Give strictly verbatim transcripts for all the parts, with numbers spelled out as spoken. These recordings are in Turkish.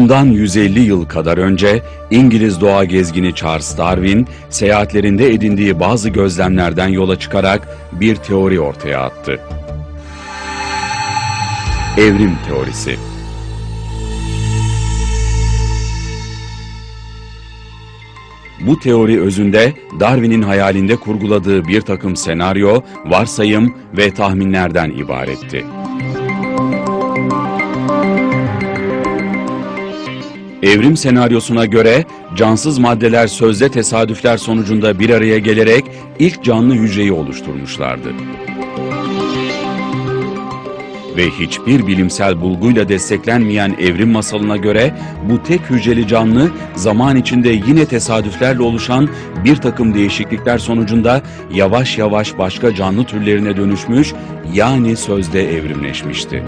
Bundan yüz elli yıl kadar önce İngiliz doğa gezgini Charles Darwin, seyahatlerinde edindiği bazı gözlemlerden yola çıkarak bir teori ortaya attı. Evrim teorisi. Bu teori özünde Darwin'in hayalinde kurguladığı bir takım senaryo, varsayım ve tahminlerden ibaretti. Evrim senaryosuna göre cansız maddeler sözde tesadüfler sonucunda bir araya gelerek ilk canlı hücreyi oluşturmuşlardı. Ve hiçbir bilimsel bulguyla desteklenmeyen evrim masalına göre bu tek hücreli canlı zaman içinde yine tesadüflerle oluşan bir takım değişiklikler sonucunda yavaş yavaş başka canlı türlerine dönüşmüş, yani sözde evrimleşmişti.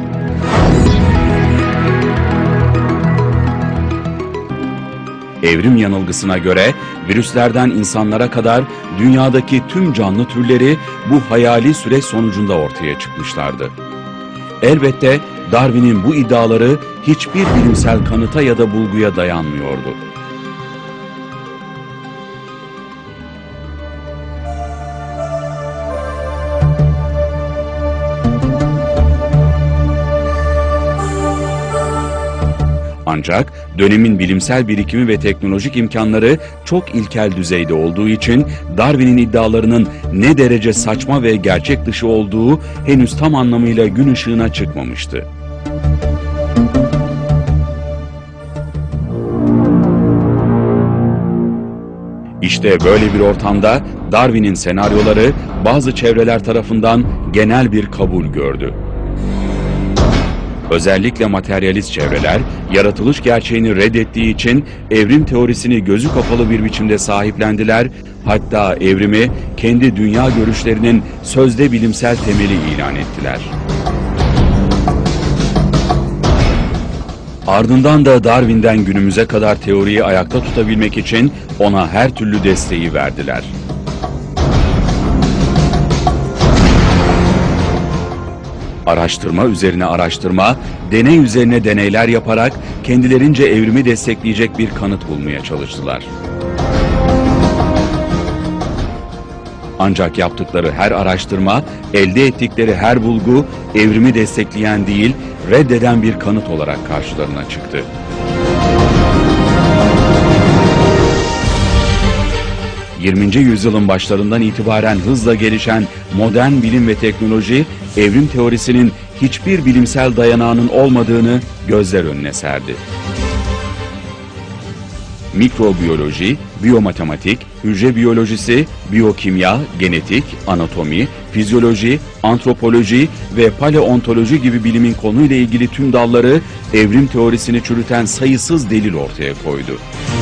Evrim yanılgısına göre virüslerden insanlara kadar dünyadaki tüm canlı türleri bu hayali süreç sonucunda ortaya çıkmışlardı. Elbette Darwin'in bu iddiaları hiçbir bilimsel kanıta ya da bulguya dayanmıyordu. Ancak dönemin bilimsel birikimi ve teknolojik imkanları çok ilkel düzeyde olduğu için Darwin'in iddialarının ne derece saçma ve gerçek dışı olduğu henüz tam anlamıyla gün ışığına çıkmamıştı. İşte böyle bir ortamda Darwin'in senaryoları bazı çevreler tarafından genel bir kabul gördü. Özellikle materyalist çevreler, yaratılış gerçeğini reddettiği için evrim teorisini gözü kapalı bir biçimde sahiplendiler, hatta evrimi kendi dünya görüşlerinin sözde bilimsel temeli ilan ettiler. Ardından da Darwin'den günümüze kadar teoriyi ayakta tutabilmek için ona her türlü desteği verdiler. Araştırma üzerine araştırma, deney üzerine deneyler yaparak kendilerince evrimi destekleyecek bir kanıt bulmaya çalıştılar. Ancak yaptıkları her araştırma, elde ettikleri her bulgu evrimi destekleyen değil, reddeden bir kanıt olarak karşılarına çıktı. yirminci yüzyılın başlarından itibaren hızla gelişen modern bilim ve teknoloji, evrim teorisinin hiçbir bilimsel dayanağının olmadığını gözler önüne serdi. Mikrobiyoloji, biyomatematik, hücre biyolojisi, biyokimya, genetik, anatomi, fizyoloji, antropoloji ve paleontoloji gibi bilimin konuyla ilgili tüm dalları evrim teorisini çürüten sayısız delil ortaya koydu.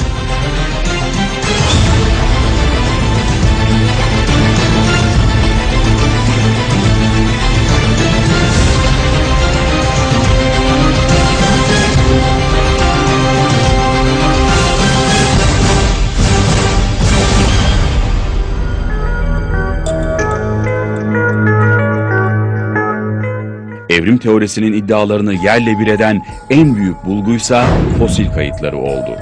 Evrim teorisinin iddialarını yerle bir eden en büyük bulguysa fosil kayıtları oldu.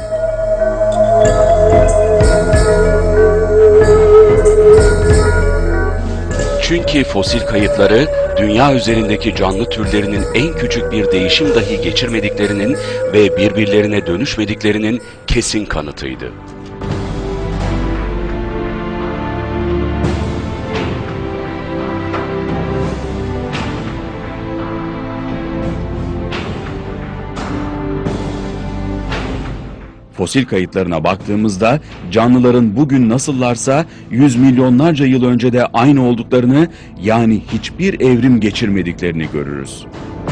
Çünkü fosil kayıtları dünya üzerindeki canlı türlerinin en küçük bir değişim dahi geçirmediklerinin ve birbirlerine dönüşmediklerinin kesin kanıtıydı. Fosil kayıtlarına baktığımızda canlıların bugün nasıllarsa yüz milyonlarca yıl önce de aynı olduklarını, yani hiçbir evrim geçirmediklerini görürüz.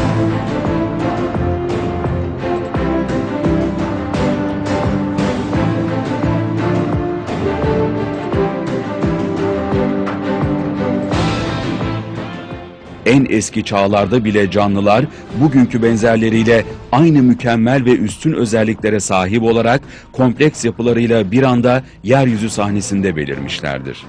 En eski çağlarda bile canlılar bugünkü benzerleriyle aynı mükemmel ve üstün özelliklere sahip olarak kompleks yapılarıyla bir anda yeryüzü sahnesinde belirmişlerdir.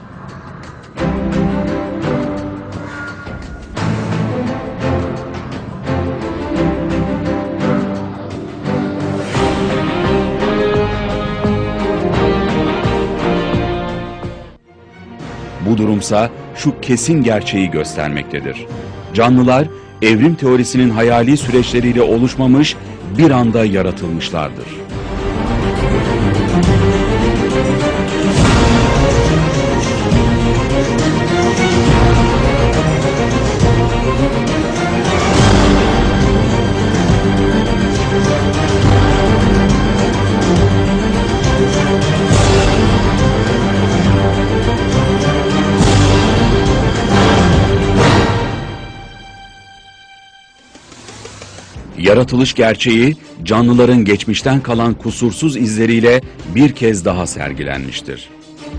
durumsa şu kesin gerçeği göstermektedir. Canlılar evrim teorisinin hayali süreçleriyle oluşmamış, bir anda yaratılmışlardır. Yaratılış gerçeği, canlıların geçmişten kalan kusursuz izleriyle bir kez daha sergilenmiştir.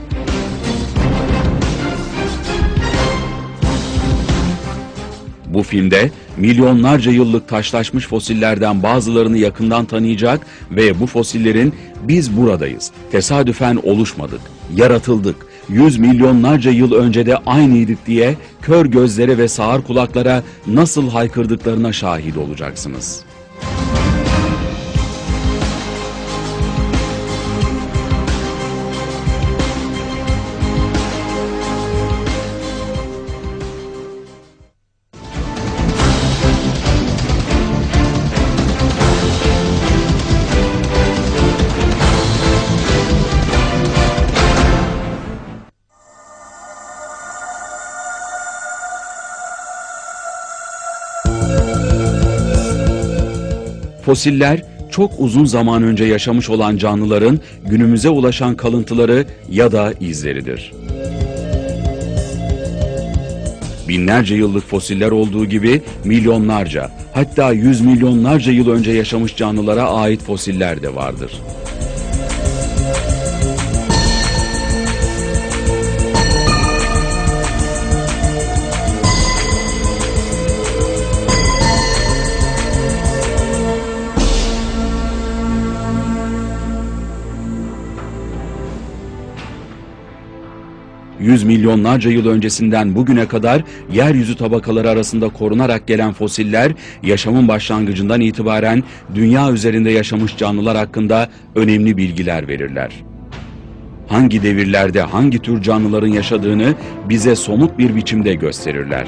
Bu filmde milyonlarca yıllık taşlaşmış fosillerden bazılarını yakından tanıyacak ve bu fosillerin "biz buradayız, tesadüfen oluşmadık, yaratıldık, yüz milyonlarca yıl önce de aynıydık" diye kör gözlere ve sağır kulaklara nasıl haykırdıklarına şahit olacaksınız. Fosiller, çok uzun zaman önce yaşamış olan canlıların günümüze ulaşan kalıntıları ya da izleridir. Binlerce yıllık fosiller olduğu gibi milyonlarca, hatta yüz milyonlarca yıl önce yaşamış canlılara ait fosiller de vardır. Yüz milyonlarca yıl öncesinden bugüne kadar yeryüzü tabakaları arasında korunarak gelen fosiller, yaşamın başlangıcından itibaren dünya üzerinde yaşamış canlılar hakkında önemli bilgiler verirler. Hangi devirlerde hangi tür canlıların yaşadığını bize somut bir biçimde gösterirler.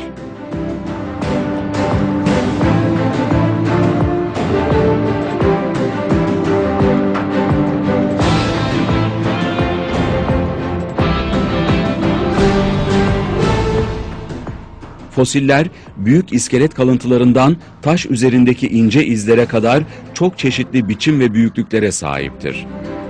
Fosiller, büyük iskelet kalıntılarından taş üzerindeki ince izlere kadar çok çeşitli biçim ve büyüklüklere sahiptir.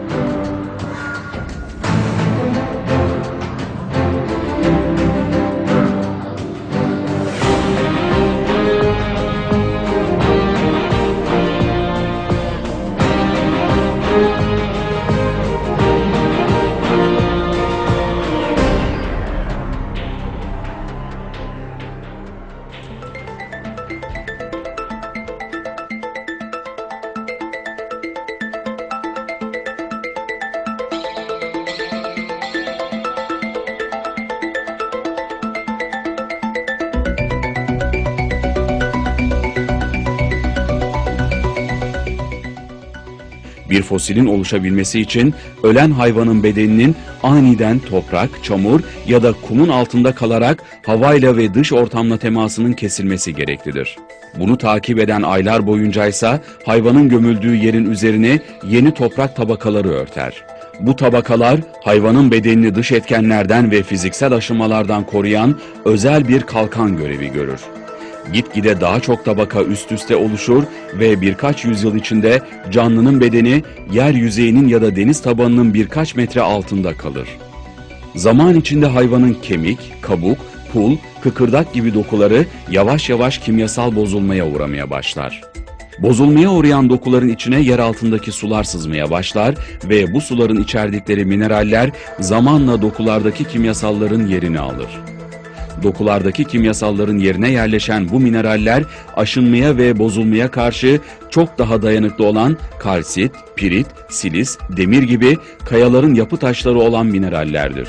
Bir fosilin oluşabilmesi için ölen hayvanın bedeninin aniden toprak, çamur ya da kumun altında kalarak havayla ve dış ortamla temasının kesilmesi gereklidir. Bunu takip eden aylar boyunca ise hayvanın gömüldüğü yerin üzerini yeni toprak tabakaları örter. Bu tabakalar hayvanın bedenini dış etkenlerden ve fiziksel aşınmalardan koruyan özel bir kalkan görevi görür. Gitgide daha çok tabaka üst üste oluşur ve birkaç yüzyıl içinde canlının bedeni yer yüzeyinin ya da deniz tabanının birkaç metre altında kalır. Zaman içinde hayvanın kemik, kabuk, pul, kıkırdak gibi dokuları yavaş yavaş kimyasal bozulmaya uğramaya başlar. Bozulmaya uğrayan dokuların içine yer altındaki sular sızmaya başlar ve bu suların içerdikleri mineraller zamanla dokulardaki kimyasalların yerini alır. Dokulardaki kimyasalların yerine yerleşen bu mineraller aşınmaya ve bozulmaya karşı çok daha dayanıklı olan kalsit, pirit, silis, demir gibi kayaların yapı taşları olan minerallerdir.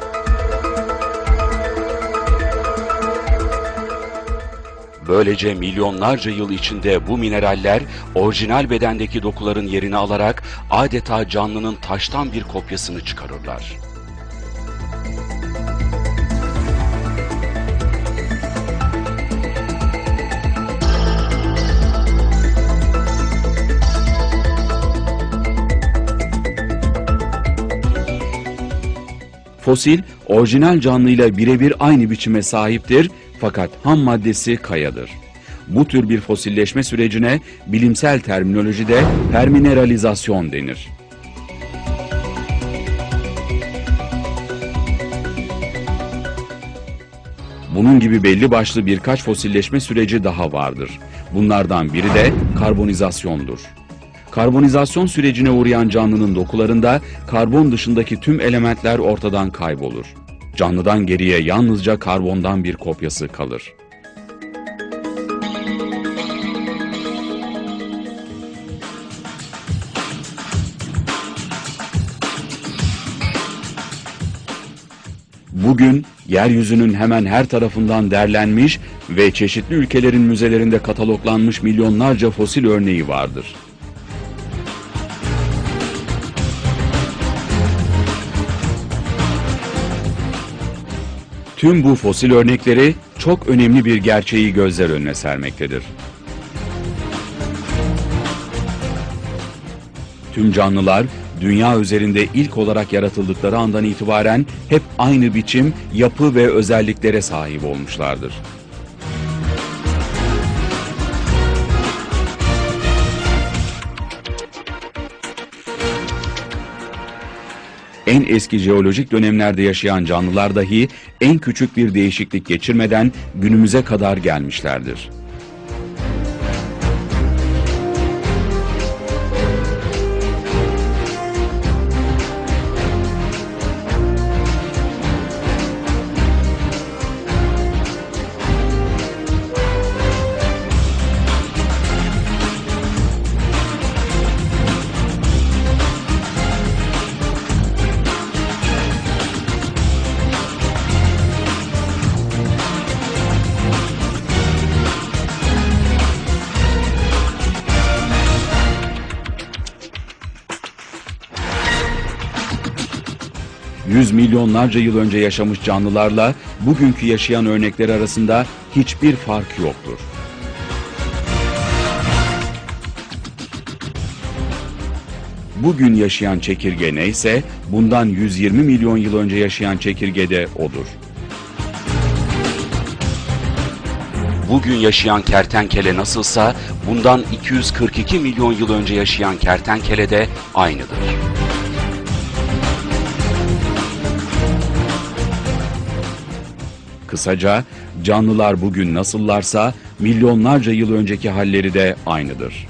Böylece milyonlarca yıl içinde bu mineraller orijinal bedendeki dokuların yerini alarak adeta canlının taştan bir kopyasını çıkarırlar. Fosil, orijinal canlıyla birebir aynı biçime sahiptir fakat ham maddesi kayadır. Bu tür bir fosilleşme sürecine bilimsel terminolojide permineralizasyon denir. Bunun gibi belli başlı birkaç fosilleşme süreci daha vardır. Bunlardan biri de karbonizasyondur. Karbonizasyon sürecine uğrayan canlının dokularında karbon dışındaki tüm elementler ortadan kaybolur. Canlıdan geriye yalnızca karbondan bir kopyası kalır. Bugün yeryüzünün hemen her tarafından derlenmiş ve çeşitli ülkelerin müzelerinde kataloglanmış milyonlarca fosil örneği vardır. Tüm bu fosil örnekleri çok önemli bir gerçeği gözler önüne sermektedir. Tüm canlılar dünya üzerinde ilk olarak yaratıldıkları andan itibaren hep aynı biçim, yapı ve özelliklere sahip olmuşlardır. En eski jeolojik dönemlerde yaşayan canlılar dahi en küçük bir değişiklik geçirmeden günümüze kadar gelmişlerdir. Yüz milyonlarca yıl önce yaşamış canlılarla bugünkü yaşayan örnekler arasında hiçbir fark yoktur. Bugün yaşayan çekirge neyse, bundan yüz yirmi milyon yıl önce yaşayan çekirge de odur. Bugün yaşayan kertenkele nasılsa, bundan iki yüz kırk iki milyon yıl önce yaşayan kertenkele de aynıdır. Kısaca, canlılar bugün nasıllarsa, milyonlarca yıl önceki halleri de aynıdır.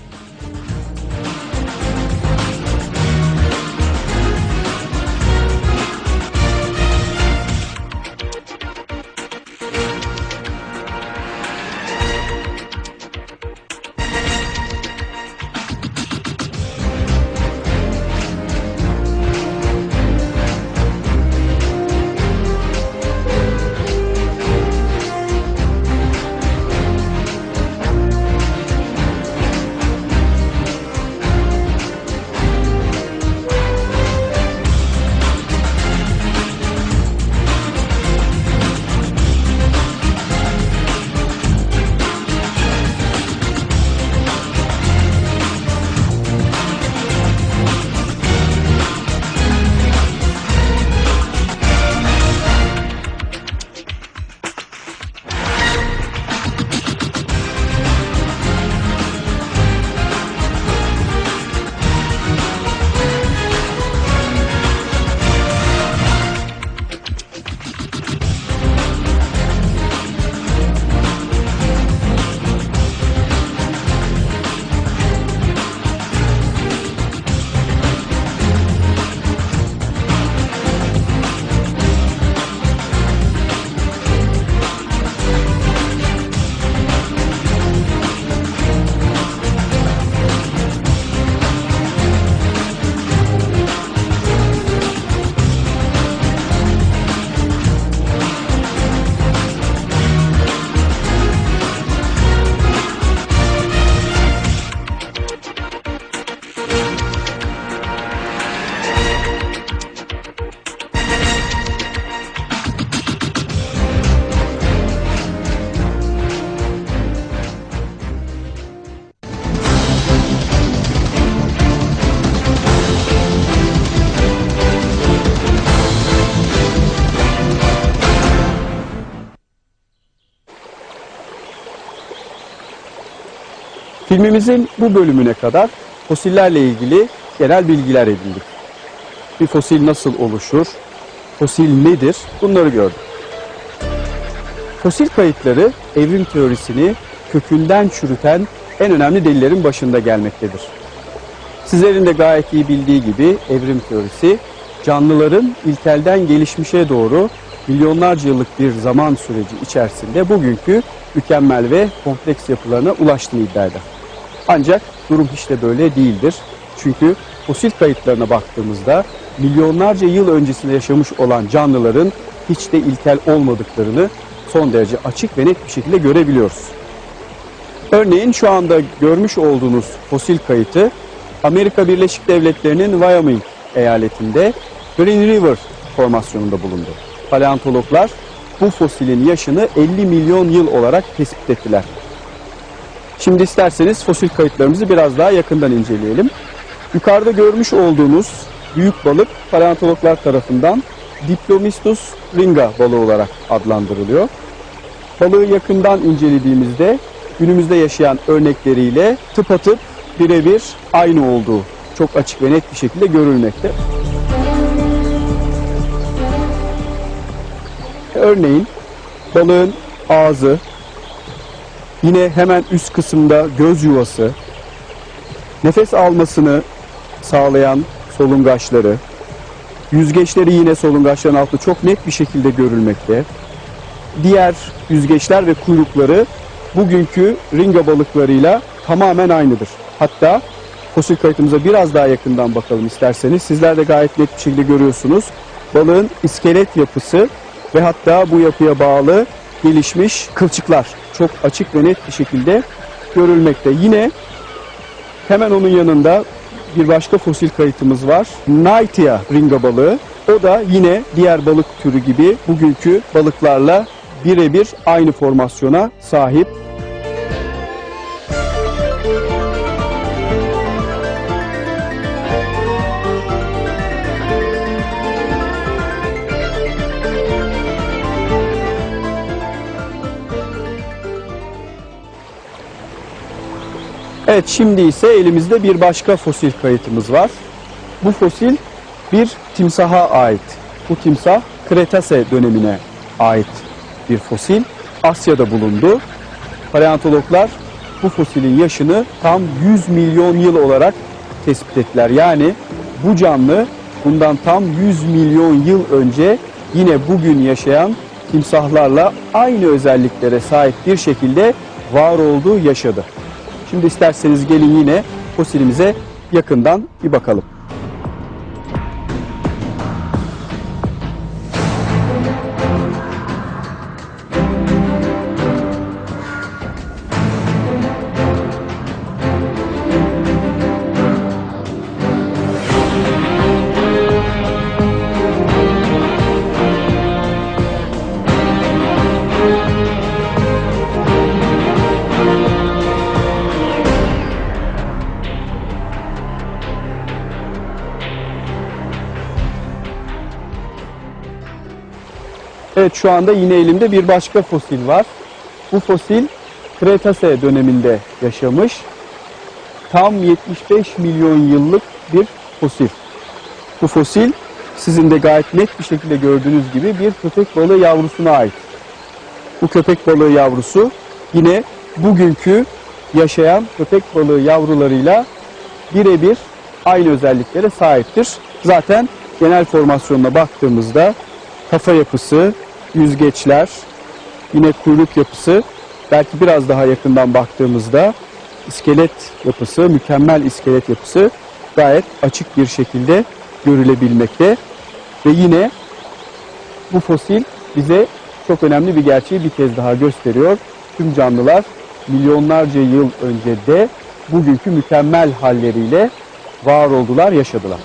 Filmimizin bu bölümüne kadar fosillerle ilgili genel bilgiler edindik. Bir fosil nasıl oluşur, fosil nedir, bunları gördük. Fosil kayıtları evrim teorisini kökünden çürüten en önemli delillerin başında gelmektedir. Sizlerin de gayet iyi bildiği gibi evrim teorisi, canlıların ilkelden gelişmişe doğru milyonlarca yıllık bir zaman süreci içerisinde bugünkü mükemmel ve kompleks yapılarına ulaştığını iddia eder. Ancak durum hiç de böyle değildir. Çünkü fosil kayıtlarına baktığımızda milyonlarca yıl öncesinde yaşamış olan canlıların hiç de ilkel olmadıklarını son derece açık ve net bir şekilde görebiliyoruz. Örneğin şu anda görmüş olduğunuz fosil kayıtı Amerika Birleşik Devletleri'nin Wyoming eyaletinde Green River formasyonunda bulundu. Paleontologlar bu fosilin yaşını elli milyon yıl olarak tespit ettiler. Şimdi isterseniz fosil kayıtlarımızı biraz daha yakından inceleyelim. Yukarıda görmüş olduğunuz büyük balık paleontologlar tarafından Diplomistus ringa balığı olarak adlandırılıyor. Balığı yakından incelediğimizde günümüzde yaşayan örnekleriyle tıpatıp birebir aynı olduğu çok açık ve net bir şekilde görülmekte. Örneğin balığın ağzı, yine hemen üst kısımda göz yuvası, nefes almasını sağlayan solungaçları, yüzgeçleri yine solungaçların altında çok net bir şekilde görülmekte. Diğer yüzgeçler ve kuyrukları bugünkü ringa balıklarıyla tamamen aynıdır. Hatta fosil kayıtımıza biraz daha yakından bakalım isterseniz. Sizler de gayet net bir şekilde görüyorsunuz. Balığın iskelet yapısı ve hatta bu yapıya bağlı gelişmiş kılçıklar çok açık ve net bir şekilde görülmekte. Yine hemen onun yanında bir başka fosil kayıtımız var. Knightia ringa balığı. O da yine diğer balık türü gibi bugünkü balıklarla birebir aynı formasyona sahip. Evet, şimdi ise elimizde bir başka fosil kayıtımız var. Bu fosil bir timsaha ait. Bu timsah Kretase dönemine ait bir fosil. Asya'da bulundu. Paleontologlar bu fosilin yaşını tam yüz milyon yıl olarak tespit ettiler. Yani bu canlı bundan tam yüz milyon yıl önce yine bugün yaşayan timsahlarla aynı özelliklere sahip bir şekilde var olduğu yaşadı. Şimdi isterseniz gelin yine fosilimize yakından bir bakalım. Evet, şu anda yine elimde bir başka fosil var. Bu fosil Kretase döneminde yaşamış. Tam yetmiş beş milyon yıllık bir fosil. Bu fosil sizin de gayet net bir şekilde gördüğünüz gibi bir köpek balığı yavrusuna ait. Bu köpek balığı yavrusu yine bugünkü yaşayan köpek balığı yavrularıyla birebir aynı özelliklere sahiptir. Zaten genel formasyonuna baktığımızda kafa yapısı, yüzgeçler, yine kuyruk yapısı, belki biraz daha yakından baktığımızda iskelet yapısı, mükemmel iskelet yapısı gayet açık bir şekilde görülebilmekte. Ve yine bu fosil bize çok önemli bir gerçeği bir kez daha gösteriyor. Tüm canlılar milyonlarca yıl önce de bugünkü mükemmel halleriyle var oldular, yaşadılar.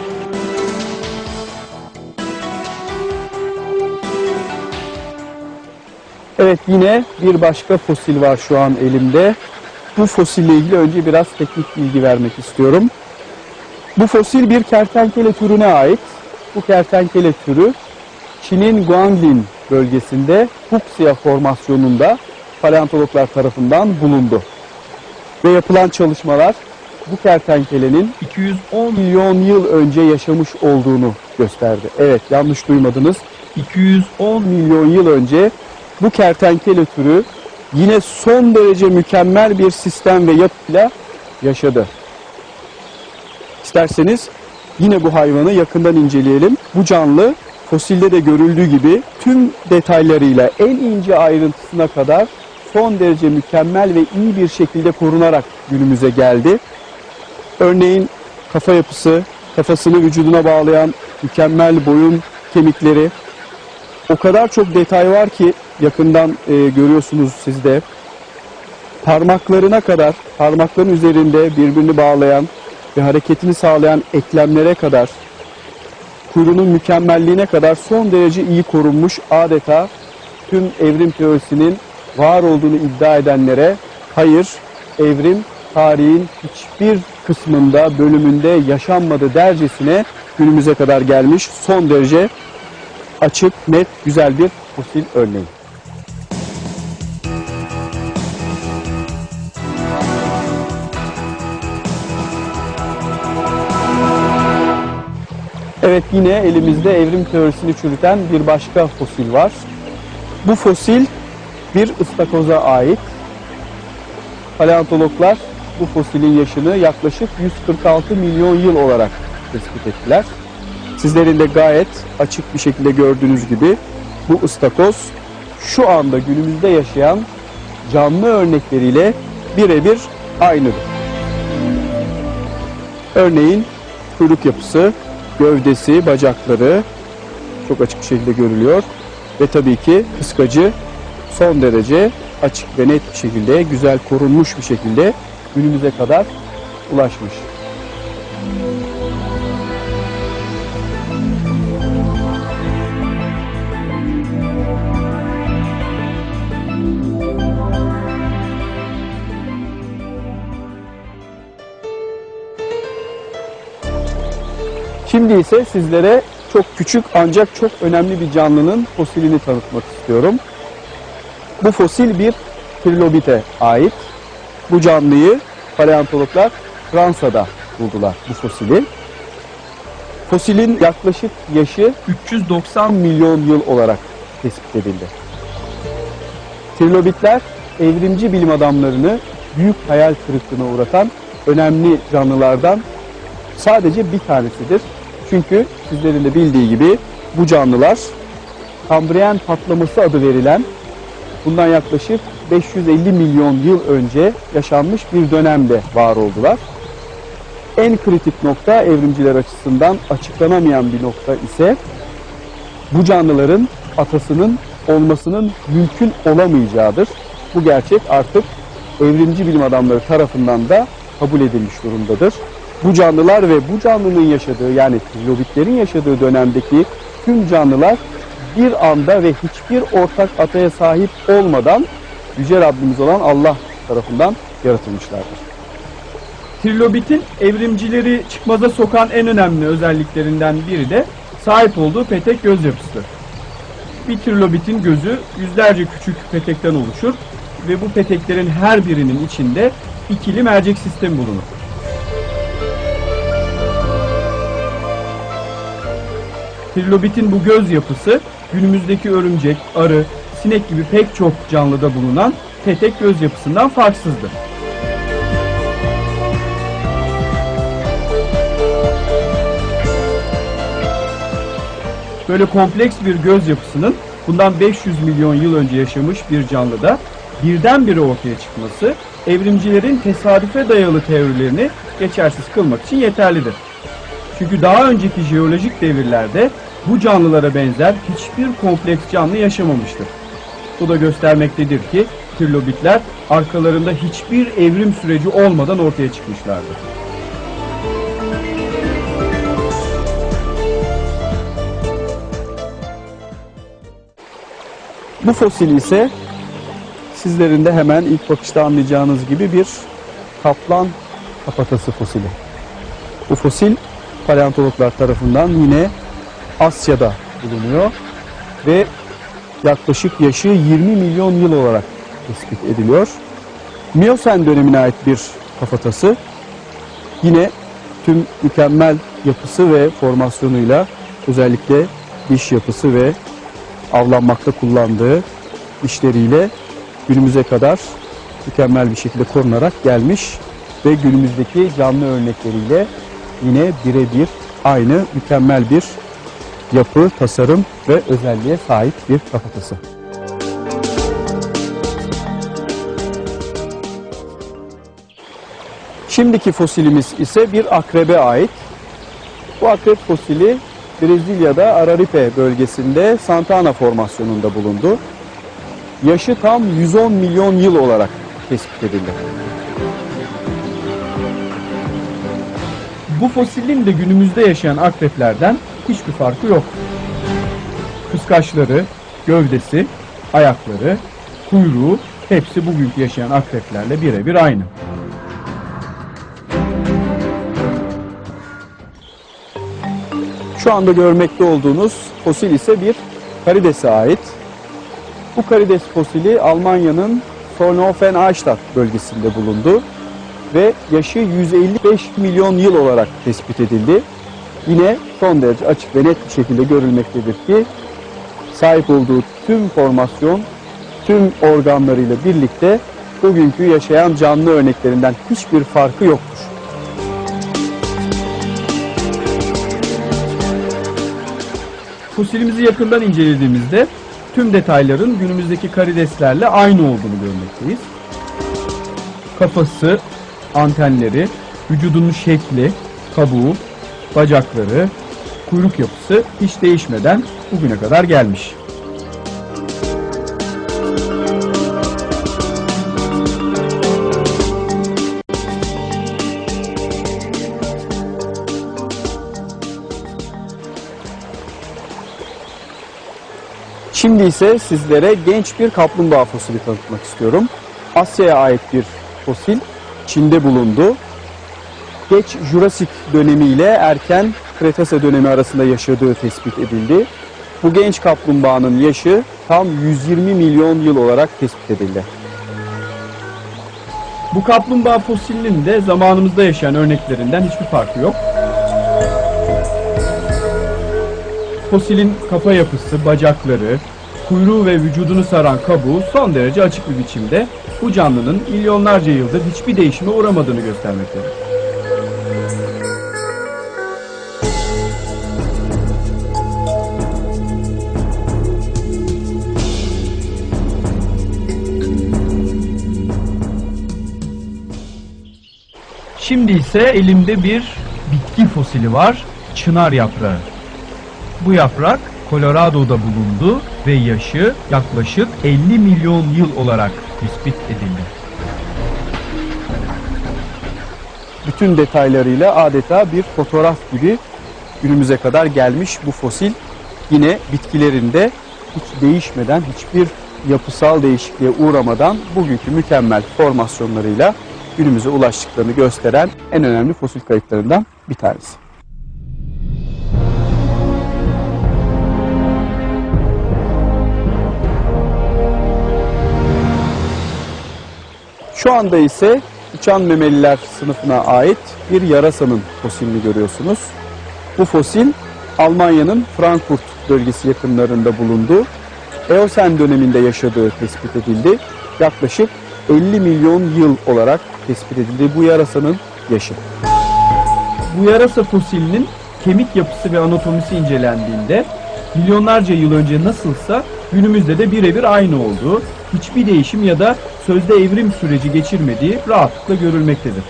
Evet, yine bir başka fosil var şu an elimde. Bu fosille ilgili önce biraz teknik bilgi vermek istiyorum. Bu fosil bir kertenkele türüne ait. Bu kertenkele türü Çin'in Guanglin bölgesinde Fuchsia formasyonunda paleontologlar tarafından bulundu. Ve yapılan çalışmalar bu kertenkelenin iki yüz on milyon yıl önce yaşamış olduğunu gösterdi. Evet, yanlış duymadınız. iki yüz on milyon yıl önce bu kertenkele türü yine son derece mükemmel bir sistem ve yapıyla yaşadı. İsterseniz yine bu hayvanı yakından inceleyelim. Bu canlı fosilde de görüldüğü gibi tüm detaylarıyla en ince ayrıntısına kadar son derece mükemmel ve iyi bir şekilde korunarak günümüze geldi. Örneğin kafa yapısı, kafasını vücuduna bağlayan mükemmel boyun kemikleri, o kadar çok detay var ki yakından e, görüyorsunuz siz de. Parmaklarına kadar, parmakların üzerinde birbirini bağlayan ve hareketini sağlayan eklemlere kadar, kuyruğunun mükemmelliğine kadar son derece iyi korunmuş, adeta tüm evrim teorisinin var olduğunu iddia edenlere hayır, evrim tarihin hiçbir kısmında, bölümünde yaşanmadı dercesine günümüze kadar gelmiş son derece açık, net, güzel bir fosil örneği. Evet, yine elimizde evrim teorisini çürüten bir başka fosil var. Bu fosil bir ıstakoza ait. Paleontologlar bu fosilin yaşını yaklaşık yüz kırk altı milyon yıl olarak tespit ettiler. Sizlerin de gayet açık bir şekilde gördüğünüz gibi bu ıstakoz şu anda günümüzde yaşayan canlı örnekleriyle birebir aynıdır. Örneğin kuyruk yapısı, gövdesi, bacakları çok açık bir şekilde görülüyor. Ve tabii ki kıskacı son derece açık ve net bir şekilde, güzel korunmuş bir şekilde günümüze kadar ulaşmış. Şimdi ise sizlere çok küçük ancak çok önemli bir canlının fosilini tanıtmak istiyorum. Bu fosil bir trilobite ait. Bu canlıyı paleontologlar Fransa'da buldular, bu fosili. Fosilin yaklaşık yaşı üç yüz doksan milyon yıl olarak tespit edildi. Trilobitler evrimci bilim adamlarını büyük hayal kırıklığına uğratan önemli canlılardan sadece bir tanesidir. Çünkü sizlerin de bildiği gibi bu canlılar Kambriyen patlaması adı verilen bundan yaklaşık beş yüz elli milyon yıl önce yaşanmış bir dönemde var oldular. En kritik nokta, evrimciler açısından açıklanamayan bir nokta ise bu canlıların atasının olmasının mümkün olamayacağıdır. Bu gerçek artık evrimci bilim adamları tarafından da kabul edilmiş durumdadır. Bu canlılar ve bu canlının yaşadığı, yani trilobitlerin yaşadığı dönemdeki tüm canlılar bir anda ve hiçbir ortak ataya sahip olmadan Yüce Rabbimiz olan Allah tarafından yaratılmışlardır. Trilobitin evrimcileri çıkmaza sokan en önemli özelliklerinden biri de sahip olduğu petek göz yapısıdır. Bir trilobitin gözü yüzlerce küçük petekten oluşur ve bu peteklerin her birinin içinde ikili mercek sistemi bulunur. Trilobitin bu göz yapısı günümüzdeki örümcek, arı, sinek gibi pek çok canlıda bulunan petek göz yapısından farksızdır. Böyle kompleks bir göz yapısının bundan beş yüz milyon yıl önce yaşamış bir canlıda birdenbire ortaya çıkması evrimcilerin tesadüfe dayalı teorilerini geçersiz kılmak için yeterlidir. Çünkü daha önceki jeolojik devirlerde bu canlılara benzer hiçbir kompleks canlı yaşamamıştır. Bu da göstermektedir ki trilobitler arkalarında hiçbir evrim süreci olmadan ortaya çıkmışlardır. Bu fosil ise sizlerin de hemen ilk bakışta anlayacağınız gibi bir kaplan kafatası fosili. Bu fosil paleontologlar tarafından yine Asya'da bulunuyor ve yaklaşık yaşı yirmi milyon yıl olarak tespit ediliyor. Miyosen dönemine ait bir kafatası. Yine tüm mükemmel yapısı ve formasyonuyla, özellikle diş yapısı ve avlanmakta kullandığı dişleriyle günümüze kadar mükemmel bir şekilde korunarak gelmiş ve günümüzdeki canlı örnekleriyle yine birebir aynı mükemmel bir yapı, tasarım ve özelliğe sahip bir kafatası. Şimdiki fosilimiz ise bir akrebe ait. Bu akrep fosili Brezilya'da Araripe bölgesinde Santana formasyonunda bulundu. Yaşı tam yüz on milyon yıl olarak tespit edildi. Bu fosilin de günümüzde yaşayan akreplerden hiçbir farkı yok. Kıskaçları, gövdesi, ayakları, kuyruğu hepsi bugünkü yaşayan akreplerle birebir aynı. Şu anda görmekte olduğunuz fosil ise bir karidese ait. Bu karides fosili Almanya'nın Solnhofen-Eichstätt bölgesinde bulundu ve yaşı yüz elli beş milyon yıl olarak tespit edildi. Yine son derece açık ve net bir şekilde görülmektedir ki sahip olduğu tüm formasyon, tüm organlarıyla birlikte bugünkü yaşayan canlı örneklerinden hiçbir farkı yoktur. Fosilimizi yakından incelediğimizde tüm detayların günümüzdeki karideslerle aynı olduğunu görmekteyiz. Kafası, antenleri, vücudunun şekli, kabuğu, bacakları, kuyruk yapısı hiç değişmeden bugüne kadar gelmiş. Şimdi ise sizlere genç bir kaplumbağa fosili tanıtmak istiyorum. Asya'ya ait bir fosil, Çin'de bulundu. Geç Jurasik dönemi ile erken Kretase dönemi arasında yaşadığı tespit edildi. Bu genç kaplumbağanın yaşı tam yüz yirmi milyon yıl olarak tespit edildi. Bu kaplumbağa fosilinin de zamanımızda yaşayan örneklerinden hiçbir farkı yok. Fosilin kafa yapısı, bacakları, kuyruğu ve vücudunu saran kabuğu son derece açık bir biçimde bu canlının milyonlarca yıldır hiçbir değişime uğramadığını göstermektedir. Şimdi ise elimde bir bitki fosili var, çınar yaprağı. Bu yaprak Colorado'da bulundu ve yaşı yaklaşık elli milyon yıl olarak tespit edildi. Bütün detaylarıyla adeta bir fotoğraf gibi günümüze kadar gelmiş bu fosil yine bitkilerinde hiç değişmeden, hiçbir yapısal değişikliğe uğramadan bugünkü mükemmel formasyonlarıyla günümüze ulaştıklarını gösteren en önemli fosil kayıtlarından bir tanesi. Şu anda ise uçan memeliler sınıfına ait bir yarasanın fosilini görüyorsunuz. Bu fosil Almanya'nın Frankfurt bölgesi yakınlarında bulundu. Eosen döneminde yaşadığı tespit edildi. Yaklaşık elli milyon yıl olarak tespit edildi bu yarasanın yaşı. Bu yarasa fosilinin kemik yapısı ve anatomisi incelendiğinde milyonlarca yıl önce nasılsa günümüzde de birebir aynı olduğu, hiçbir değişim ya da sözde evrim süreci geçirmediği rahatlıkla görülmektedir.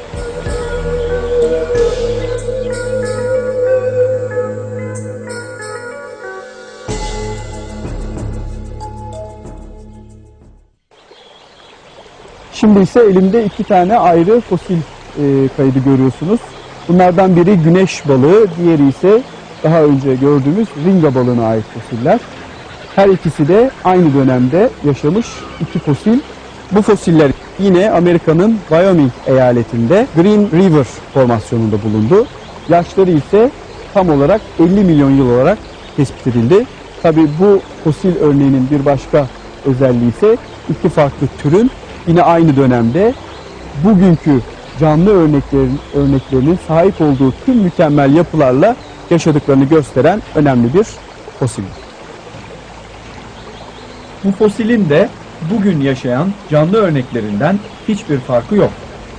Şimdi ise elimde iki tane ayrı fosil e, kaydı görüyorsunuz. Bunlardan biri güneş balığı, diğeri ise daha önce gördüğümüz ringa balığına ait fosiller. Her ikisi de aynı dönemde yaşamış iki fosil. Bu fosiller yine Amerika'nın Wyoming eyaletinde Green River formasyonunda bulundu. Yaşları ise tam olarak elli milyon yıl olarak tespit edildi. Tabii bu fosil örneğinin bir başka özelliği ise iki farklı türün yine aynı dönemde bugünkü canlı örneklerin, örneklerinin sahip olduğu tüm mükemmel yapılarla yaşadıklarını gösteren önemli bir fosil. Bu fosilin de bugün yaşayan canlı örneklerinden hiçbir farkı yok.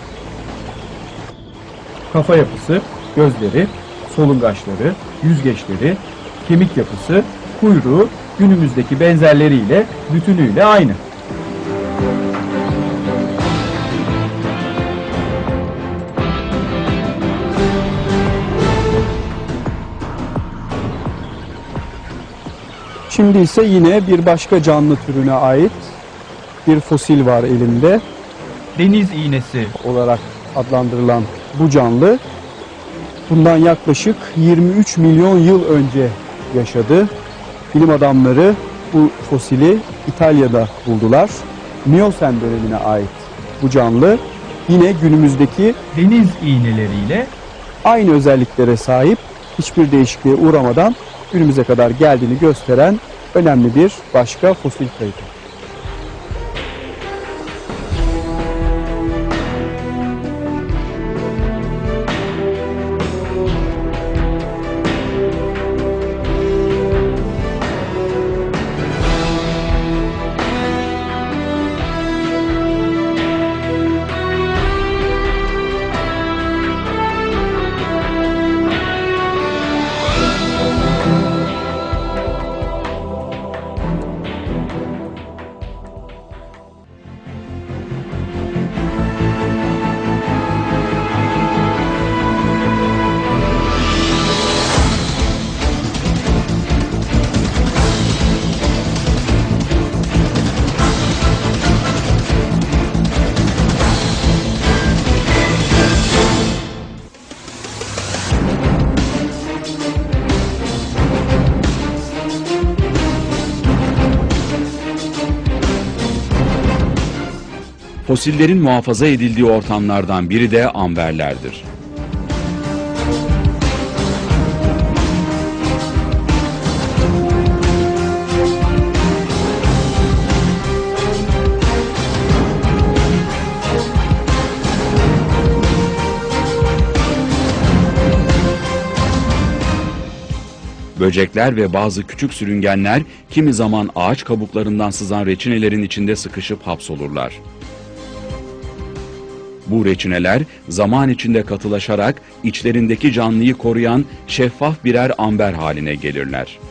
Kafa yapısı, gözleri, solungaçları, yüzgeçleri, kemik yapısı, kuyruğu günümüzdeki benzerleriyle bütünüyle aynı. Şimdi ise yine bir başka canlı türüne ait bir fosil var elimde. Deniz iğnesi Olarak adlandırılan bu canlı bundan yaklaşık yirmi üç milyon yıl önce yaşadı. Bilim adamları bu fosili İtalya'da buldular. Miyosen dönemine ait bu canlı yine günümüzdeki deniz iğneleriyle aynı özelliklere sahip, hiçbir değişikliğe uğramadan günümüze kadar geldiğini gösteren önemli bir başka fosil kayıtı. Fosillerin muhafaza edildiği ortamlardan biri de amberlerdir. Böcekler ve bazı küçük sürüngenler kimi zaman ağaç kabuklarından sızan reçinelerin içinde sıkışıp hapsolurlar. Bu reçineler zaman içinde katılaşarak içlerindeki canlıyı koruyan şeffaf birer amber haline gelirler.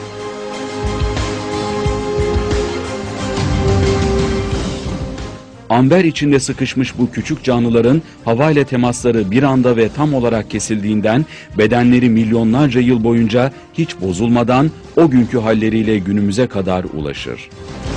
Amber içinde sıkışmış bu küçük canlıların havayla temasları bir anda ve tam olarak kesildiğinden bedenleri milyonlarca yıl boyunca hiç bozulmadan o günkü halleriyle günümüze kadar ulaşır.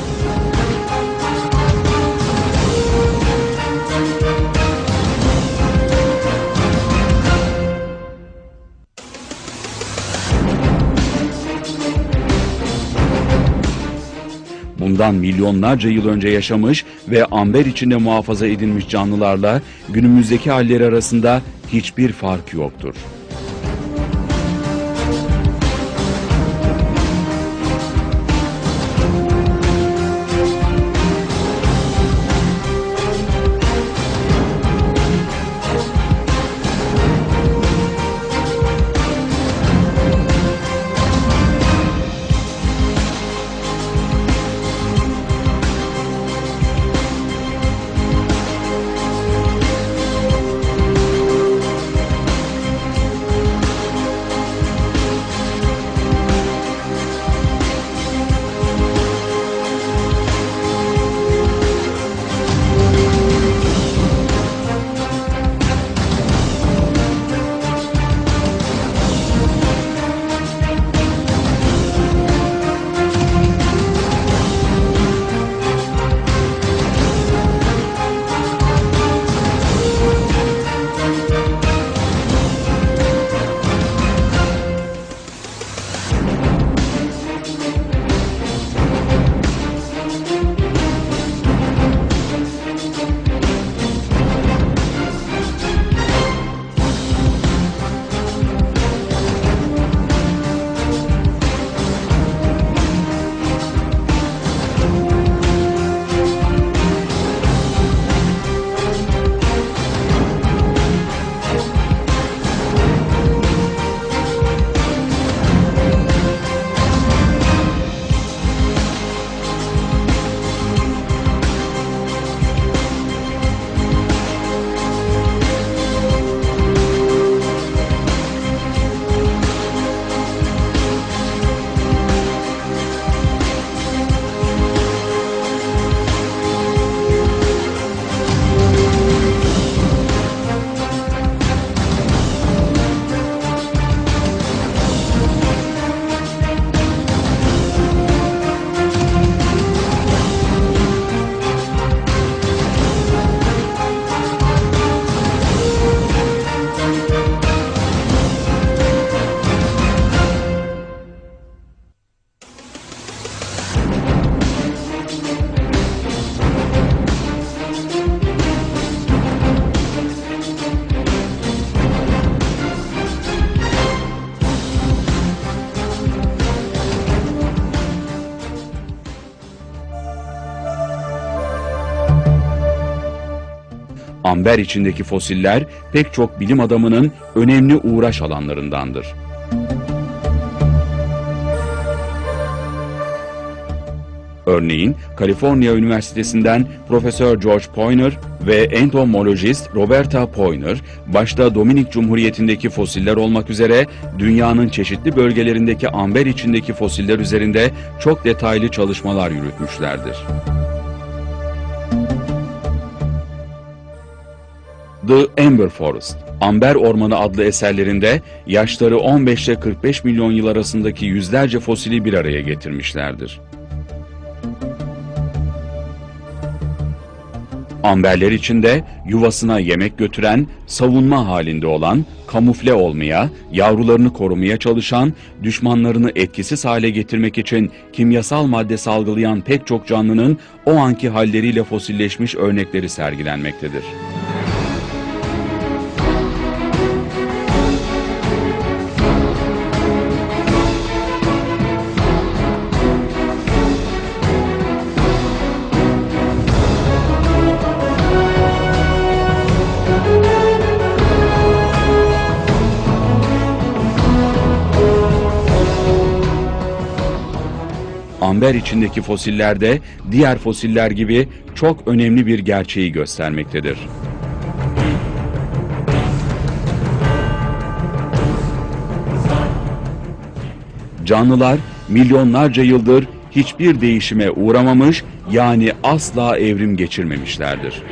Bundan milyonlarca yıl önce yaşamış ve amber içinde muhafaza edilmiş canlılarla günümüzdeki halleri arasında hiçbir fark yoktur. Amber içindeki fosiller pek çok bilim adamının önemli uğraş alanlarındandır. Örneğin Kaliforniya Üniversitesi'nden Profesör George Poyner ve entomolojist Roberta Poyner, başta Dominik Cumhuriyeti'ndeki fosiller olmak üzere dünyanın çeşitli bölgelerindeki amber içindeki fosiller üzerinde çok detaylı çalışmalar yürütmüşlerdir. The Amber Forest, Amber Ormanı adlı eserlerinde yaşları on beş ile kırk beş milyon yıl arasındaki yüzlerce fosili bir araya getirmişlerdir. Amberler içinde yuvasına yemek götüren, savunma halinde olan, kamufle olmaya, yavrularını korumaya çalışan, düşmanlarını etkisiz hale getirmek için kimyasal madde salgılayan pek çok canlının o anki halleriyle fosilleşmiş örnekleri sergilenmektedir. Amber içindeki fosiller de diğer fosiller gibi çok önemli bir gerçeği göstermektedir. Canlılar milyonlarca yıldır hiçbir değişime uğramamış, yani asla evrim geçirmemişlerdir.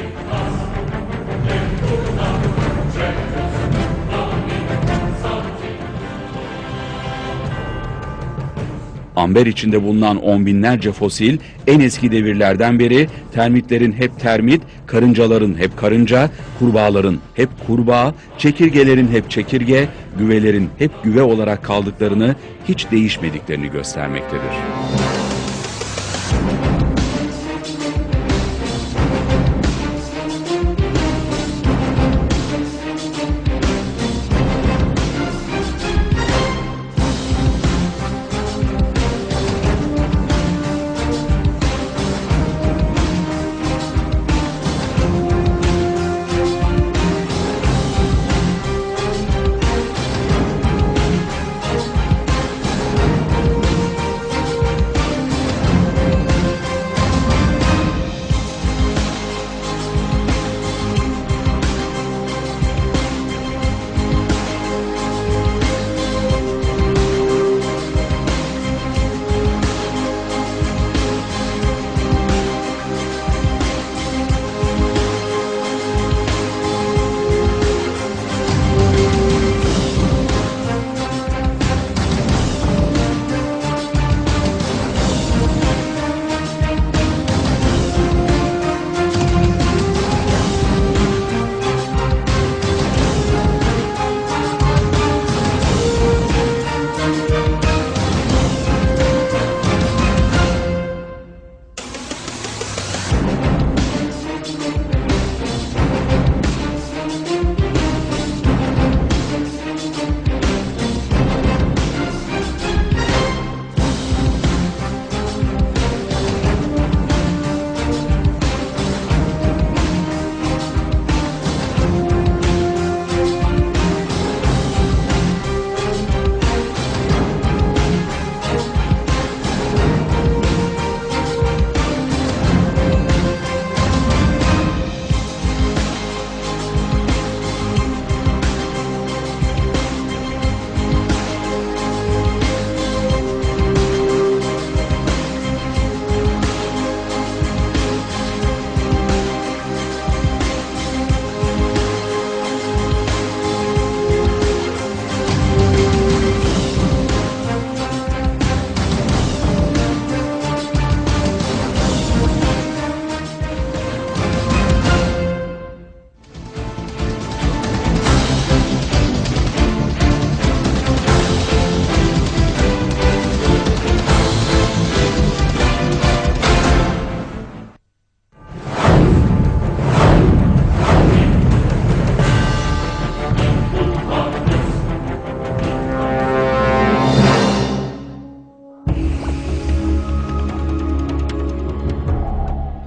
Amber içinde bulunan on binlerce fosil, en eski devirlerden beri termitlerin hep termit, karıncaların hep karınca, kurbağaların hep kurbağa, çekirgelerin hep çekirge, güvelerin hep güve olarak kaldıklarını, hiç değişmediklerini göstermektedir.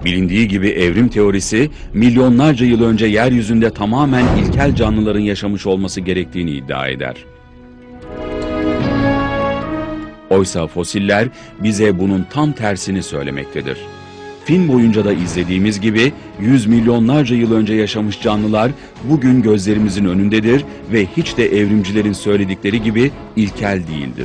Bilindiği gibi evrim teorisi, milyonlarca yıl önce yeryüzünde tamamen ilkel canlıların yaşamış olması gerektiğini iddia eder. Oysa fosiller bize bunun tam tersini söylemektedir. Film boyunca da izlediğimiz gibi yüz milyonlarca yıl önce yaşamış canlılar bugün gözlerimizin önündedir ve hiç de evrimcilerin söyledikleri gibi ilkel değildir.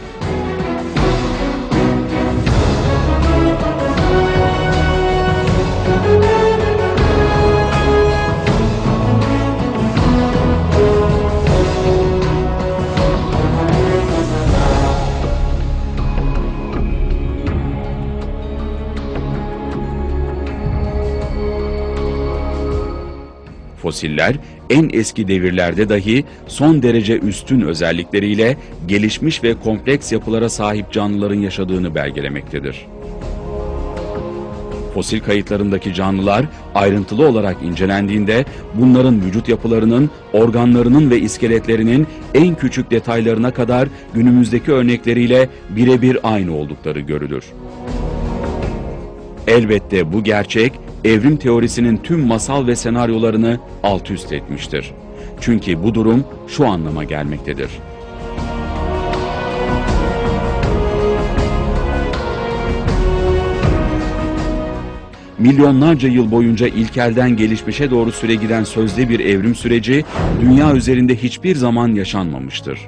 Fosiller en eski devirlerde dahi son derece üstün özellikleriyle gelişmiş ve kompleks yapılara sahip canlıların yaşadığını belgelemektedir. Fosil kayıtlarındaki canlılar ayrıntılı olarak incelendiğinde bunların vücut yapılarının, organlarının ve iskeletlerinin en küçük detaylarına kadar günümüzdeki örnekleriyle birebir aynı oldukları görülür. Elbette bu gerçek, evrim teorisinin tüm masal ve senaryolarını alt üst etmiştir. Çünkü bu durum şu anlama gelmektedir. Milyonlarca yıl boyunca ilkelden gelişmişe doğru süre giden sözde bir evrim süreci, dünya üzerinde hiçbir zaman yaşanmamıştır.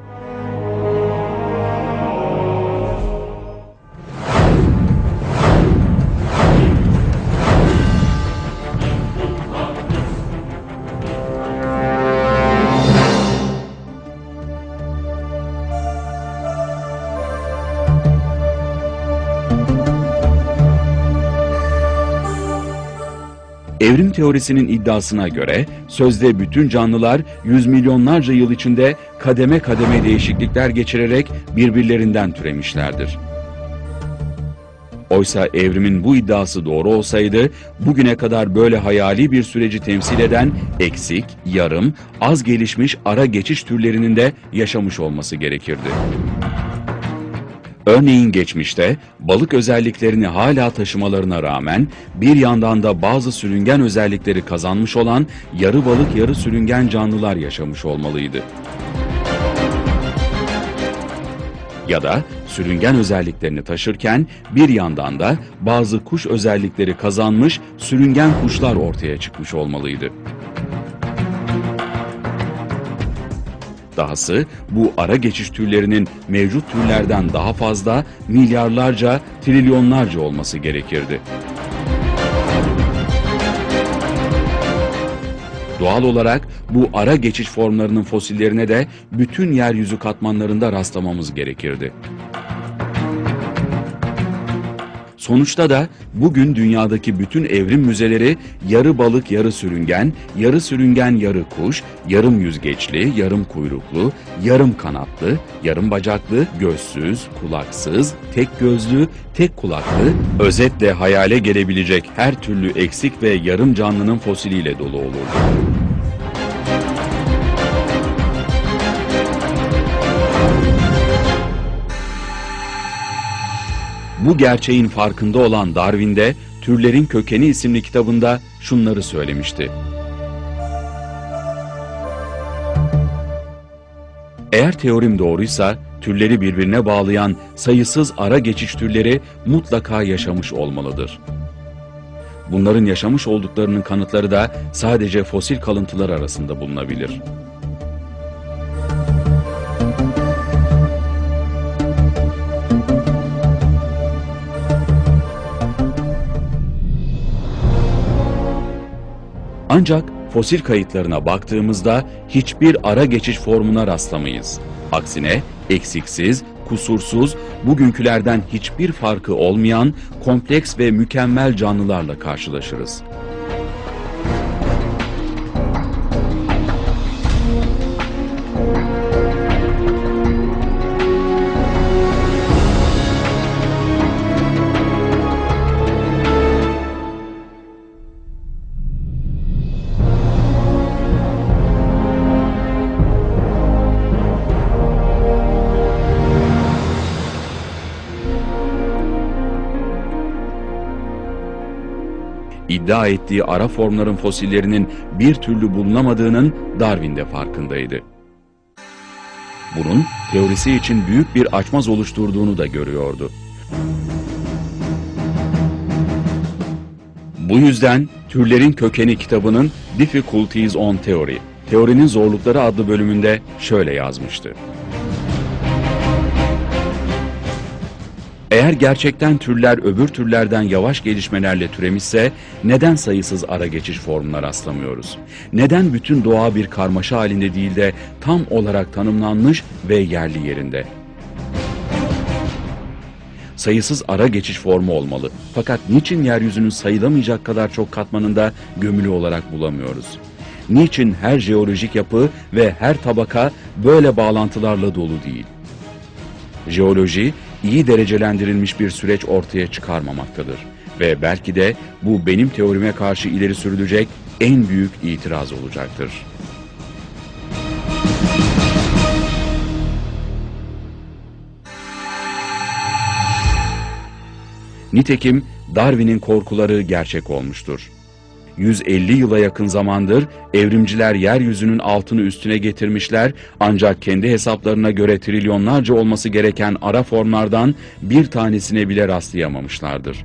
Evrim teorisinin iddiasına göre sözde bütün canlılar yüz milyonlarca yıl içinde kademe kademe değişiklikler geçirerek birbirlerinden türemişlerdir. Oysa evrimin bu iddiası doğru olsaydı, bugüne kadar böyle hayali bir süreci temsil eden eksik, yarım, az gelişmiş ara geçiş türlerinin de yaşamış olması gerekirdi. Örneğin geçmişte balık özelliklerini hala taşımalarına rağmen bir yandan da bazı sürüngen özellikleri kazanmış olan yarı balık yarı sürüngen canlılar yaşamış olmalıydı. Ya da sürüngen özelliklerini taşırken bir yandan da bazı kuş özellikleri kazanmış sürüngen kuşlar ortaya çıkmış olmalıydı. Dahası bu ara geçiş türlerinin mevcut türlerden daha fazla, milyarlarca, trilyonlarca olması gerekirdi. Doğal olarak bu ara geçiş formlarının fosillerine de bütün yeryüzü katmanlarında rastlamamız gerekirdi. Sonuçta da bugün dünyadaki bütün evrim müzeleri yarı balık yarı sürüngen, yarı sürüngen yarı kuş, yarım yüzgeçli, yarım kuyruklu, yarım kanatlı, yarım bacaklı, gözsüz, kulaksız, tek gözlü, tek kulaklı, özetle hayale gelebilecek her türlü eksik ve yarım canlının fosiliyle dolu olurdu. Bu gerçeğin farkında olan Darwin de Türlerin Kökeni isimli kitabında şunları söylemişti. Eğer teorim doğruysa türleri birbirine bağlayan sayısız ara geçiş türleri mutlaka yaşamış olmalıdır. Bunların yaşamış olduklarının kanıtları da sadece fosil kalıntılar arasında bulunabilir. Ancak fosil kayıtlarına baktığımızda hiçbir ara geçiş formuna rastlamayız. Aksine eksiksiz, kusursuz, bugünkülerden hiçbir farkı olmayan kompleks ve mükemmel canlılarla karşılaşırız. iddia ettiği ara formların fosillerinin bir türlü bulunamadığının Darwin de farkındaydı. Bunun teorisi için büyük bir açmaz oluşturduğunu da görüyordu. Bu yüzden Türlerin Kökeni kitabının Difficulties on Theory, Teorinin Zorlukları adlı bölümünde şöyle yazmıştı. Eğer gerçekten türler öbür türlerden yavaş gelişmelerle türemişse neden sayısız ara geçiş formuna rastlamıyoruz? Neden bütün doğa bir karmaşa halinde değil de tam olarak tanımlanmış ve yerli yerinde? Sayısız ara geçiş formu olmalı. Fakat niçin yeryüzünün sayılamayacak kadar çok katmanında gömülü olarak bulamıyoruz? Niçin her jeolojik yapı ve her tabaka böyle bağlantılarla dolu değil? Jeoloji, iyi derecelendirilmiş bir süreç ortaya çıkarmamaktadır. Ve belki de bu benim teorime karşı ileri sürülecek en büyük itiraz olacaktır. Nitekim Darwin'in korkuları gerçek olmuştur. yüz elli yıla yakın zamandır evrimciler yeryüzünün altını üstüne getirmişler ancak kendi hesaplarına göre trilyonlarca olması gereken ara formlardan bir tanesine bile rastlayamamışlardır.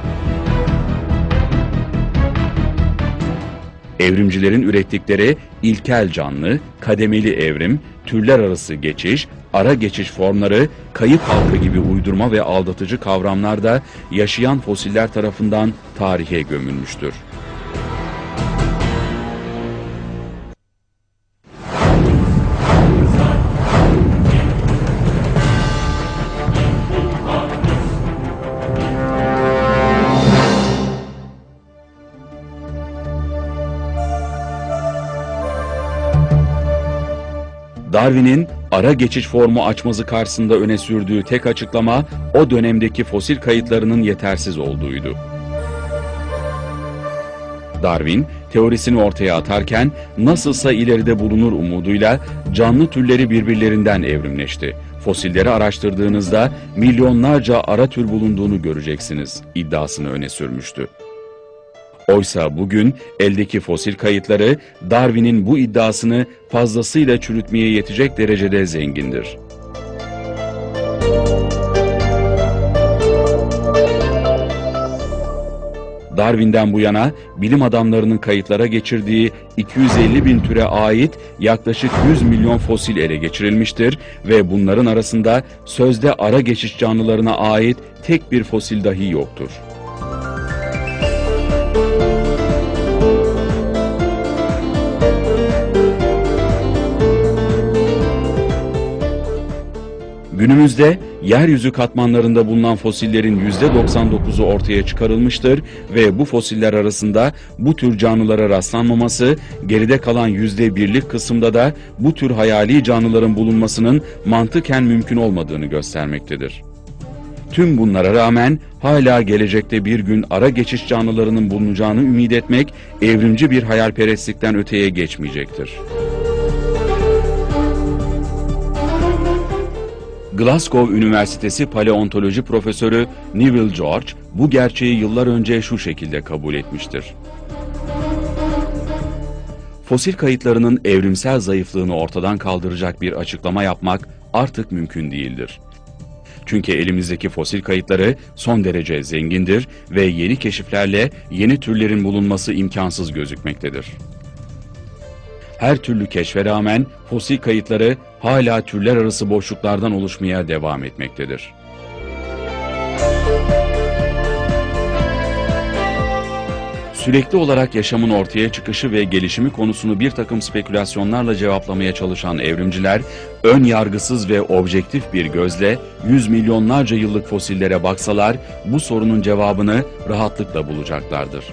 Evrimcilerin ürettikleri ilkel canlı, kademeli evrim, türler arası geçiş, ara geçiş formları, kayıp halka gibi uydurma ve aldatıcı kavramlar da yaşayan fosiller tarafından tarihe gömülmüştür. Darwin'in ara geçiş formu açmazı karşısında öne sürdüğü tek açıklama o dönemdeki fosil kayıtlarının yetersiz olduğuydu. Darwin, teorisini ortaya atarken nasılsa ileride bulunur umuduyla canlı türleri birbirlerinden evrimleşti. Fosilleri araştırdığınızda milyonlarca ara tür bulunduğunu göreceksiniz iddiasını öne sürmüştü. Oysa bugün eldeki fosil kayıtları Darwin'in bu iddiasını fazlasıyla çürütmeye yetecek derecede zengindir. Darwin'den bu yana bilim adamlarının kayıtlara geçirdiği iki yüz elli bin türe ait yaklaşık yüz milyon fosil ele geçirilmiştir ve bunların arasında sözde ara geçiş canlılarına ait tek bir fosil dahi yoktur. Günümüzde yeryüzü katmanlarında bulunan fosillerin yüzde doksan dokuzu ortaya çıkarılmıştır ve bu fosiller arasında bu tür canlılara rastlanmaması, geride kalan yüzde birlik kısımda da bu tür hayali canlıların bulunmasının mantıken mümkün olmadığını göstermektedir. Tüm bunlara rağmen hala gelecekte bir gün ara geçiş canlılarının bulunacağını ümit etmek evrimci bir hayalperestlikten öteye geçmeyecektir. Glasgow Üniversitesi Paleontoloji Profesörü Neville George bu gerçeği yıllar önce şu şekilde kabul etmiştir. Fosil kayıtlarının evrimsel zayıflığını ortadan kaldıracak bir açıklama yapmak artık mümkün değildir. Çünkü elimizdeki fosil kayıtları son derece zengindir ve yeni keşiflerle yeni türlerin bulunması imkansız gözükmektedir. Her türlü keşfe rağmen fosil kayıtları hala türler arası boşluklardan oluşmaya devam etmektedir. Sürekli olarak yaşamın ortaya çıkışı ve gelişimi konusunu bir takım spekülasyonlarla cevaplamaya çalışan evrimciler, ön yargısız ve objektif bir gözle yüz milyonlarca yıllık fosillere baksalar bu sorunun cevabını rahatlıkla bulacaklardır.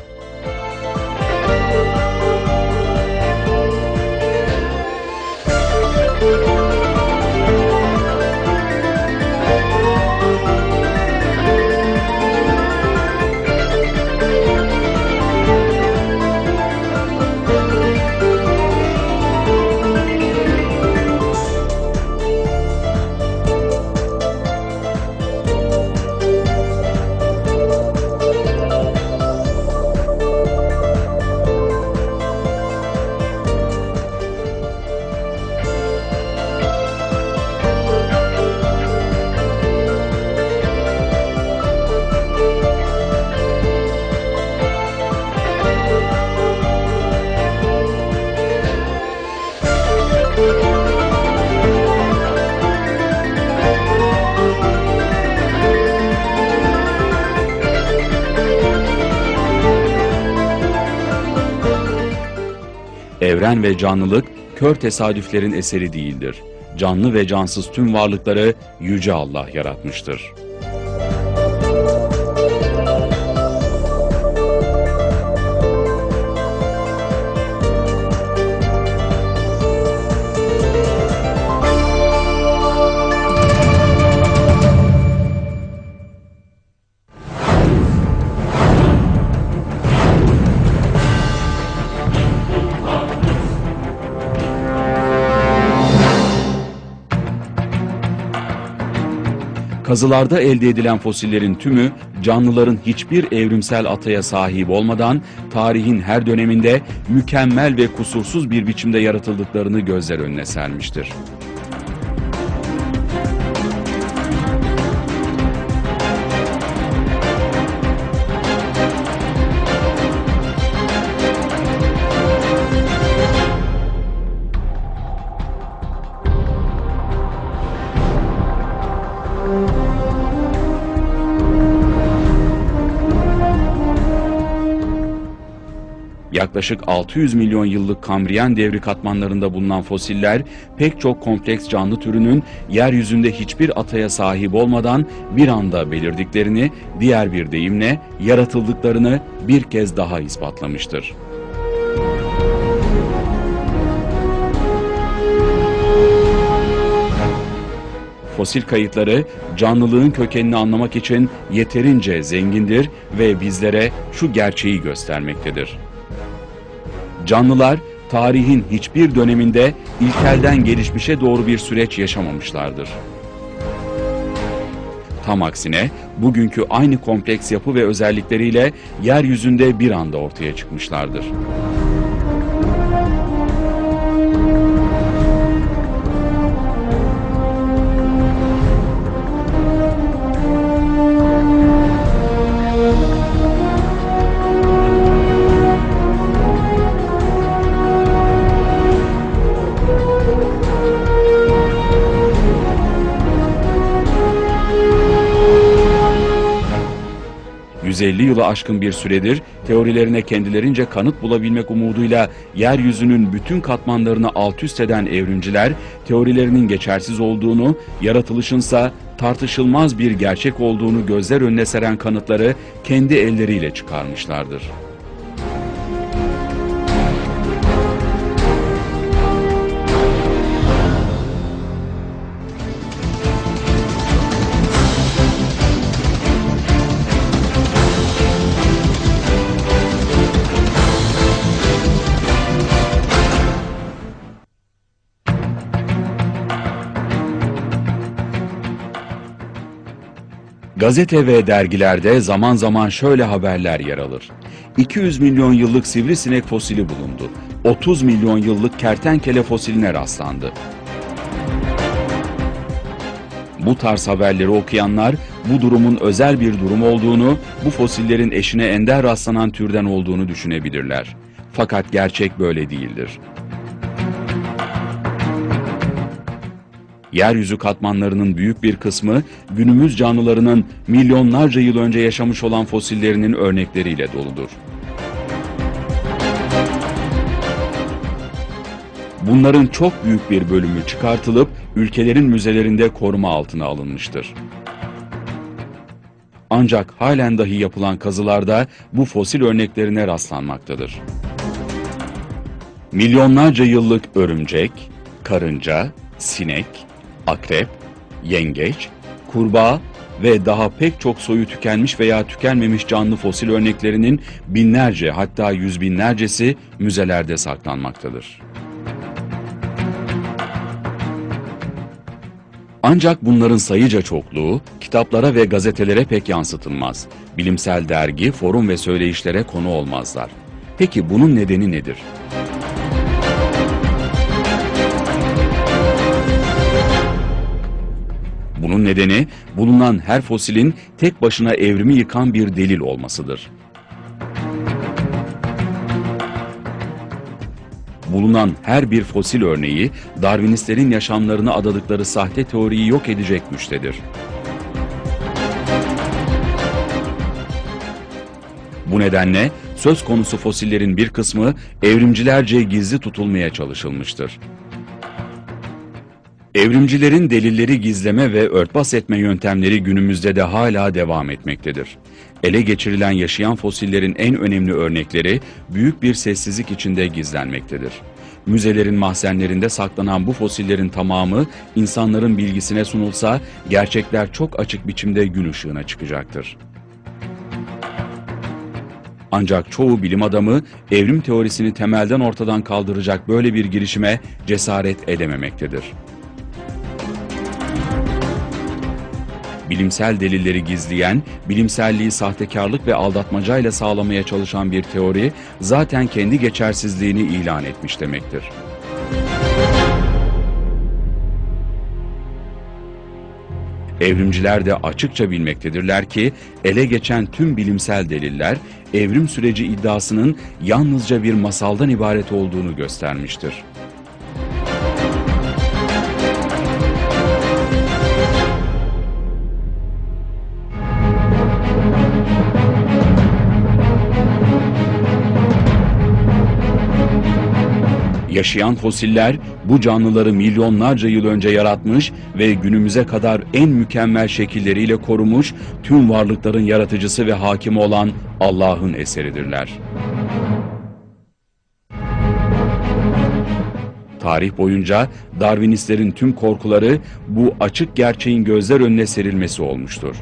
Evren ve canlılık kör tesadüflerin eseri değildir. Canlı ve cansız tüm varlıkları Yüce Allah yaratmıştır. Kazılarda elde edilen fosillerin tümü canlıların hiçbir evrimsel ataya sahip olmadan tarihin her döneminde mükemmel ve kusursuz bir biçimde yaratıldıklarını gözler önüne sermiştir. Yaklaşık altı yüz milyon yıllık Kambriyen devri katmanlarında bulunan fosiller pek çok kompleks canlı türünün yeryüzünde hiçbir ataya sahip olmadan bir anda belirdiklerini, diğer bir deyimle yaratıldıklarını bir kez daha ispatlamıştır. Fosil kayıtları canlılığın kökenini anlamak için yeterince zengindir ve bizlere şu gerçeği göstermektedir. Canlılar tarihin hiçbir döneminde ilkelden gelişmişe doğru bir süreç yaşamamışlardır. Tam aksine bugünkü aynı kompleks yapı ve özellikleriyle yeryüzünde bir anda ortaya çıkmışlardır. yüz elli yılı aşkın bir süredir teorilerine kendilerince kanıt bulabilmek umuduyla yeryüzünün bütün katmanlarını alt üst eden evrimciler, teorilerinin geçersiz olduğunu, yaratılışınsa tartışılmaz bir gerçek olduğunu gözler önüne seren kanıtları kendi elleriyle çıkarmışlardır. Gazete ve dergilerde zaman zaman şöyle haberler yer alır. iki yüz milyon yıllık sivrisinek fosili bulundu. otuz milyon yıllık kertenkele fosiline rastlandı. Bu tarz haberleri okuyanlar bu durumun özel bir durum olduğunu, bu fosillerin eşine ender rastlanan türden olduğunu düşünebilirler. Fakat gerçek böyle değildir. Yeryüzü katmanlarının büyük bir kısmı günümüz canlılarının milyonlarca yıl önce yaşamış olan fosillerinin örnekleriyle doludur. Bunların çok büyük bir bölümü çıkartılıp ülkelerin müzelerinde koruma altına alınmıştır. Ancak halen dahi yapılan kazılarda bu fosil örneklerine rastlanmaktadır. Milyonlarca yıllık örümcek, karınca, sinek, akrep, yengeç, kurbağa ve daha pek çok soyu tükenmiş veya tükenmemiş canlı fosil örneklerinin binlerce hatta yüz binlercesi müzelerde saklanmaktadır. Ancak bunların sayıca çokluğu kitaplara ve gazetelere pek yansıtılmaz. Bilimsel dergi, forum ve söyleyişlere konu olmazlar. Peki bunun nedeni nedir? Bunun nedeni bulunan her fosilin tek başına evrimi yıkan bir delil olmasıdır. Bulunan her bir fosil örneği Darwinistlerin yaşamlarına adadıkları sahte teoriyi yok edecek güçtedir. Bu nedenle söz konusu fosillerin bir kısmı evrimcilerce gizli tutulmaya çalışılmıştır. Evrimcilerin delilleri gizleme ve örtbas etme yöntemleri günümüzde de hala devam etmektedir. Ele geçirilen yaşayan fosillerin en önemli örnekleri büyük bir sessizlik içinde gizlenmektedir. Müzelerin mahzenlerinde saklanan bu fosillerin tamamı insanların bilgisine sunulsa gerçekler çok açık biçimde gün ışığına çıkacaktır. Ancak çoğu bilim adamı evrim teorisini temelden ortadan kaldıracak böyle bir girişime cesaret edememektedir. Bilimsel delilleri gizleyen, bilimselliği sahtekarlık ve aldatmacayla sağlamaya çalışan bir teori zaten kendi geçersizliğini ilan etmiş demektir. Evrimciler de açıkça bilmektedirler ki ele geçen tüm bilimsel deliller evrim süreci iddiasının yalnızca bir masaldan ibaret olduğunu göstermiştir. Yaşayan fosiller bu canlıları milyonlarca yıl önce yaratmış ve günümüze kadar en mükemmel şekilleriyle korumuş, tüm varlıkların yaratıcısı ve hakimi olan Allah'ın eseridirler. Tarih boyunca Darwinistlerin tüm korkuları bu açık gerçeğin gözler önüne serilmesi olmuştur.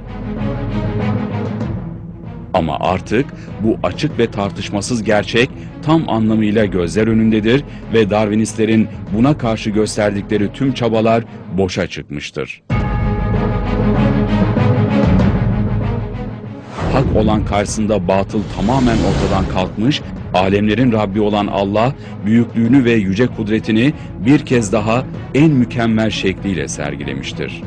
Ama artık bu açık ve tartışmasız gerçek tam anlamıyla gözler önündedir ve Darwinistlerin buna karşı gösterdikleri tüm çabalar boşa çıkmıştır. Hak olan karşısında batıl tamamen ortadan kalkmış, alemlerin Rabbi olan Allah, büyüklüğünü ve yüce kudretini bir kez daha en mükemmel şekliyle sergilemiştir.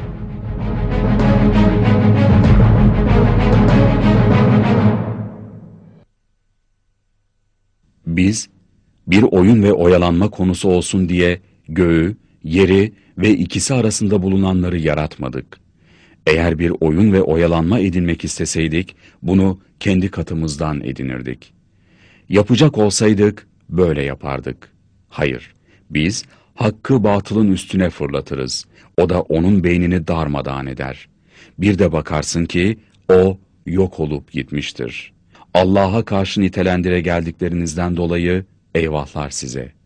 Biz, bir oyun ve oyalanma konusu olsun diye göğü, yeri ve ikisi arasında bulunanları yaratmadık. Eğer bir oyun ve oyalanma edinmek isteseydik, bunu kendi katımızdan edinirdik. Yapacak olsaydık, böyle yapardık. Hayır, biz hakkı batılın üstüne fırlatırız. O da onun beynini darmadağın eder. Bir de bakarsın ki, o yok olup gitmiştir. Allah'a karşı nitelendire geldiklerinizden dolayı eyvahlar size.